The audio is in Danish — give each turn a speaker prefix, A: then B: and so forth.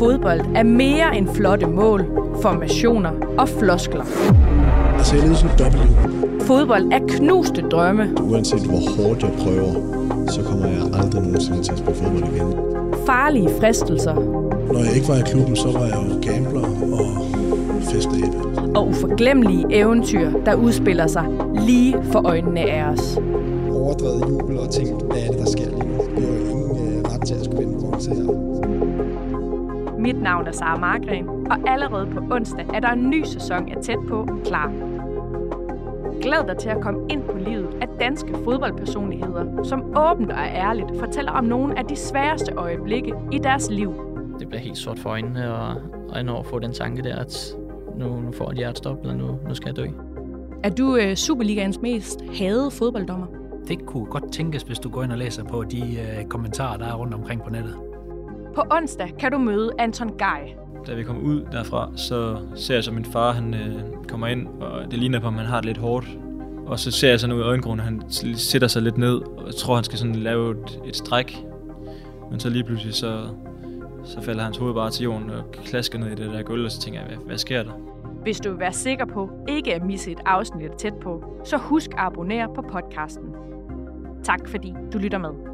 A: Fodbold er mere end flotte mål, formationer og floskler.
B: Altså, jeg lever som W.
A: Fodbold er knuste drømme.
B: Uanset hvor hårdt jeg prøver, så kommer jeg aldrig nogensinde til at spille fodbold igen.
A: Farlige fristelser.
B: Når jeg ikke var i klubben, så var jeg jo gambler og festabe.
A: Og uforglemmelige eventyr, der udspiller sig lige for øjnene af os.
C: Overdrevet jubel og tænkt, hvad er det, der sker lige nu? Vi har jo ingen ret til at skulle vinde på til her.
A: Mit navn er Sara Margren, og allerede på onsdag er der en ny sæson af Tæt på klar. Glæd dig til at komme ind på livet af danske fodboldpersonligheder, som åbent og ærligt fortæller om nogle af de sværeste øjeblikke i deres liv.
D: Det bliver helt sort for øjnene, og når at få den tanke der, at nu får jeg et hjertestop, eller nu skal jeg dø.
A: Er du Superligaens mest hadede fodbolddommer?
E: Det kunne godt tænkes, hvis du går ind og læser på de kommentarer, der er rundt omkring på nettet.
A: På onsdag kan du møde Anton Gej.
F: Da vi kommer ud derfra, så ser jeg så min far, han kommer ind, og det ligner på, at han har det lidt hårdt. Og så ser jeg sådan ud i øjenkrogen, han sætter sig lidt ned, og jeg tror, han skal sådan lave et stræk. Men så lige pludselig, så falder hans hoved bare til jorden og klasker ned i det der gulv, og så tænker jeg, hvad sker der?
A: Hvis du vil være sikker på ikke at misse et afsnit Tæt på, så husk at abonnere på podcasten. Tak fordi du lytter med.